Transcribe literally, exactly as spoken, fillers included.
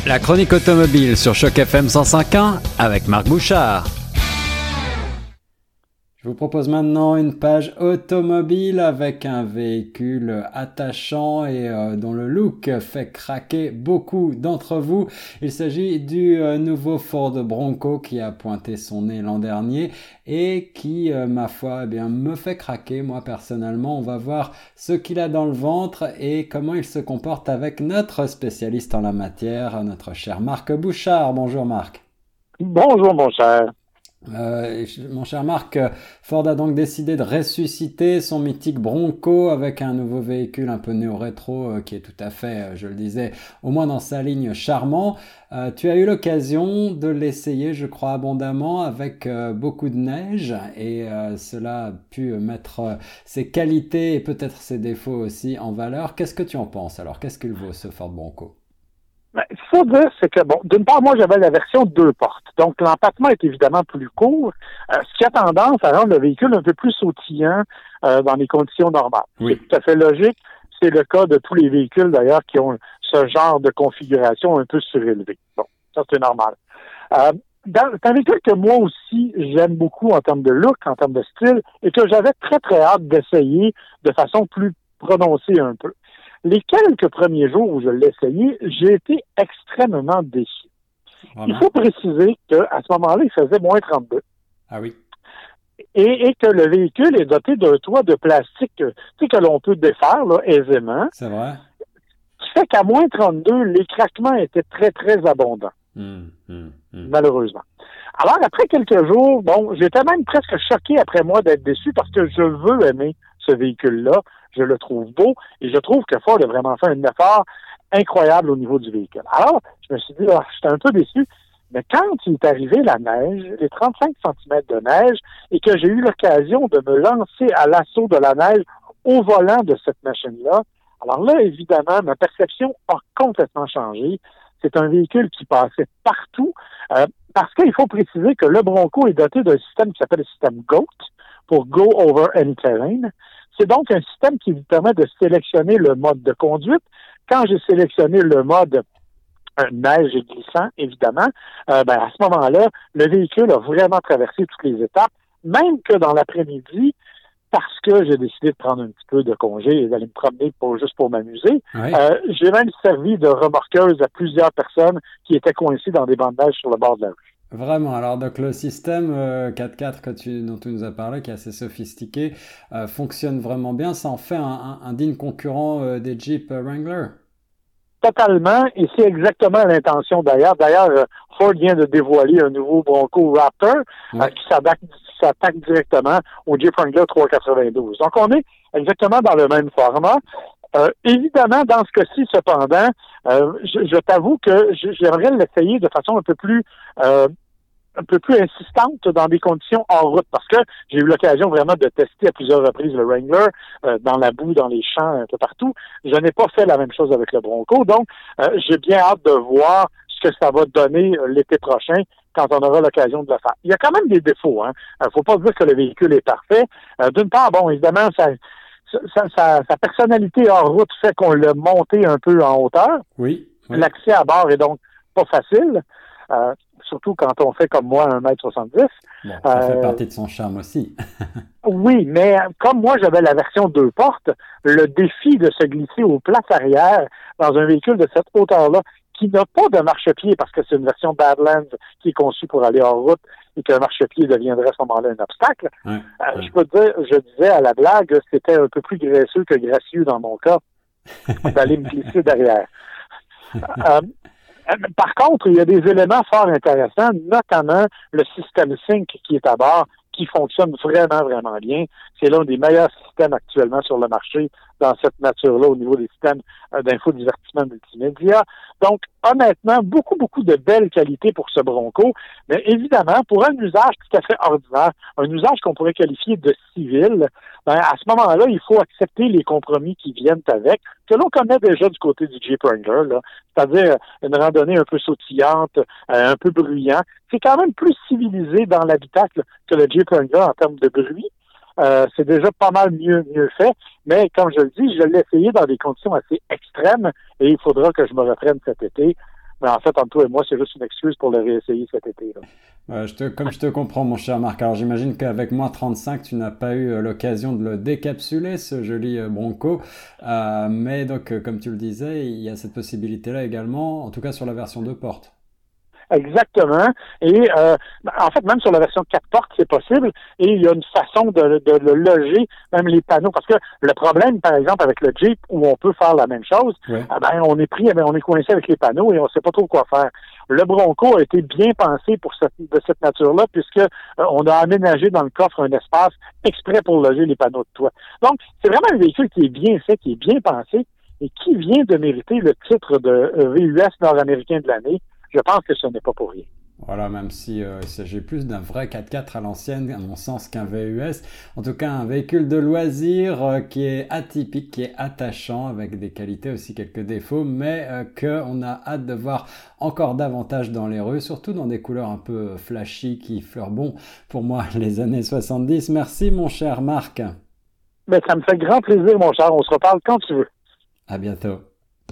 La chronique automobile sur Choc F M cent cinq point un avec Marc Bouchard. Je vous propose maintenant une page automobile avec un véhicule attachant et euh, dont le look fait craquer beaucoup d'entre vous. Il s'agit du euh, nouveau Ford Bronco qui a pointé son nez l'an dernier et qui, euh, ma foi, eh bien, me fait craquer. Moi, personnellement, on va voir ce qu'il a dans le ventre et comment il se comporte avec notre spécialiste en la matière, notre cher Marc Bouchard. Bonjour Marc. Bonjour mon cher. Euh, mon cher Marc, Ford a donc décidé de ressusciter son mythique Bronco avec un nouveau véhicule un peu néo-rétro euh, qui est tout à fait, euh, je le disais, au moins dans sa ligne charmant. Euh, tu as eu l'occasion de l'essayer, je crois, abondamment avec euh, beaucoup de neige et euh, cela a pu mettre euh, ses qualités et peut-être ses défauts aussi en valeur. Qu'est-ce que tu en penses alors? Qu'est-ce qu'il vaut ce Ford Bronco? Ben, il faut dire, c'est que, bon, d'une part, moi, j'avais la version deux portes. Donc, l'empattement est évidemment plus court, euh, ce qui a tendance à rendre le véhicule un peu plus sautillant euh, dans les conditions normales. Oui. C'est tout à fait logique. C'est le cas de tous les véhicules, d'ailleurs, qui ont ce genre de configuration un peu surélevée. Bon, ça, c'est normal. Euh, dans, c'est un véhicule que moi aussi, j'aime beaucoup en termes de look, en termes de style, et que j'avais très, très hâte d'essayer de façon plus prononcée un peu. Les quelques premiers jours où je l'ai essayé, j'ai été extrêmement déçu. Vraiment? Il faut préciser qu'à ce moment-là, il faisait moins trente-deux. Ah oui. Et, et que le véhicule est doté d'un toit de plastique tu sais, que l'on peut défaire là, aisément. C'est vrai. Ce qui fait qu'à moins trente-deux, les craquements étaient très, très abondants. Mmh, mmh, mmh. Malheureusement. Alors, après quelques jours, bon, j'étais même presque choqué après moi d'être déçu parce que je veux aimer ce véhicule-là. Je le trouve beau et je trouve que Ford a vraiment fait un effort incroyable au niveau du véhicule. Alors, je me suis dit, oh, j'étais un peu déçu, mais quand il est arrivé la neige, les trente-cinq centimètres de neige, et que j'ai eu l'occasion de me lancer à l'assaut de la neige au volant de cette machine-là, alors là, évidemment, ma perception a complètement changé. C'est un véhicule qui passait partout, euh, parce qu'il faut préciser que le Bronco est doté d'un système qui s'appelle le système GOAT, pour Go Over Any Terrain. C'est donc un système qui vous permet de sélectionner le mode de conduite. Quand j'ai sélectionné le mode euh, neige et glissant, évidemment, euh, ben, à ce moment-là, le véhicule a vraiment traversé toutes les étapes, même que dans l'après-midi, parce que j'ai décidé de prendre un petit peu de congé et d'aller me promener pour, juste pour m'amuser. Oui. Euh, j'ai même servi de remorqueuse à plusieurs personnes qui étaient coincées dans des bandes de neige sur le bord de la rue. Vraiment. Alors, donc, le système euh, quatre-quatre que tu, dont tu nous as parlé, qui est assez sophistiqué, euh, fonctionne vraiment bien. Ça en fait un, un, un digne concurrent euh, des Jeep Wrangler. Totalement, et c'est exactement l'intention d'ailleurs. D'ailleurs, Ford vient de dévoiler un nouveau Bronco Raptor oui. euh, qui s'attaque, s'attaque directement au Jeep Wrangler trois cent quatre-vingt-douze. Donc, on est exactement dans le même format. Euh, évidemment, dans ce cas-ci, cependant, euh, je, je t'avoue que j'aimerais l'essayer de façon un peu plus euh, un peu plus insistante dans des conditions hors route, parce que j'ai eu l'occasion vraiment de tester à plusieurs reprises le Wrangler euh, dans la boue, dans les champs, un peu partout. Je n'ai pas fait la même chose avec le Bronco, donc euh, j'ai bien hâte de voir ce que ça va donner euh, l'été prochain quand on aura l'occasion de le faire. Il y a quand même des défauts, hein. Il ne faut pas dire que le véhicule est parfait. Euh, d'une part, bon, évidemment, ça Sa, sa, sa personnalité hors route fait qu'on l'a monté un peu en hauteur. Oui. oui. L'accès à bord est donc pas facile, euh, surtout quand on fait comme moi un mètre soixante-dix. Bon, ça euh, fait partie de son charme aussi. Oui, mais comme moi j'avais la version deux portes, le défi de se glisser aux places arrière dans un véhicule de cette hauteur-là, qui n'a pas de marchepied parce que c'est une version Badlands qui est conçue pour aller hors route et qu'un marchepied deviendrait à ce moment-là un obstacle. Ouais, euh, ouais. Je peux te dire, je disais à la blague, c'était un peu plus graisseux que gracieux dans mon cas d'aller me glisser derrière. euh, par contre, il y a des éléments fort intéressants, notamment le système Sync qui est à bord, qui fonctionne vraiment, vraiment bien. C'est l'un des meilleurs systèmes actuellement sur le marché dans cette nature-là au niveau des systèmes euh, d'infodivertissement multimédia. Donc, honnêtement, beaucoup, beaucoup de belles qualités pour ce Bronco, mais évidemment, pour un usage tout à fait ordinaire, un usage qu'on pourrait qualifier de civil, ben, à ce moment-là, il faut accepter les compromis qui viennent avec, que l'on connaît déjà du côté du Jeep Wrangler, là, c'est-à-dire une randonnée un peu sautillante, euh, un peu bruyant. C'est quand même plus civilisé dans l'habitacle que le Jeep Wrangler en termes de bruit. Euh, c'est déjà pas mal mieux mieux fait, mais comme je le dis, je l'ai essayé dans des conditions assez extrêmes et il faudra que je me reprenne cet été Mais en fait, entre toi et moi, c'est juste une excuse pour le réessayer cet été. Là. Ouais, je te, comme je te comprends, mon cher Marc. Alors, j'imagine qu'avec moins trente-cinq, tu n'as pas eu euh, l'occasion de le décapsuler, ce joli euh, Bronco. Euh, mais donc, euh, comme tu le disais, il y a cette possibilité-là également, en tout cas sur la version deux portes. Exactement. Et euh, en fait, même sur la version quatre portes, c'est possible. Et il y a une façon de, de le loger, même les panneaux. Parce que le problème, par exemple, avec le Jeep, où on peut faire la même chose, Ouais. eh ben, on est pris, eh ben, on est coincé avec les panneaux et on ne sait pas trop quoi faire. Le Bronco a été bien pensé pour cette, de cette nature-là, puisque euh, on a aménagé dans le coffre un espace exprès pour loger les panneaux de toit. Donc, c'est vraiment un véhicule qui est bien fait, qui est bien pensé et qui vient de mériter le titre de V U S nord-américain de l'année. Je pense que ce n'est pas pour rien. Voilà, même si euh, il s'agit plus d'un vrai quatre-quatre à l'ancienne, à mon sens, qu'un V U S. En tout cas, un véhicule de loisir euh, qui est atypique, qui est attachant, avec des qualités aussi, quelques défauts, mais euh, qu'on a hâte de voir encore davantage dans les rues, surtout dans des couleurs un peu flashy qui fleurent bon pour moi les années soixante-dix. Merci, mon cher Marc. Mais ça me fait grand plaisir, mon cher. On se reparle quand tu veux. À bientôt.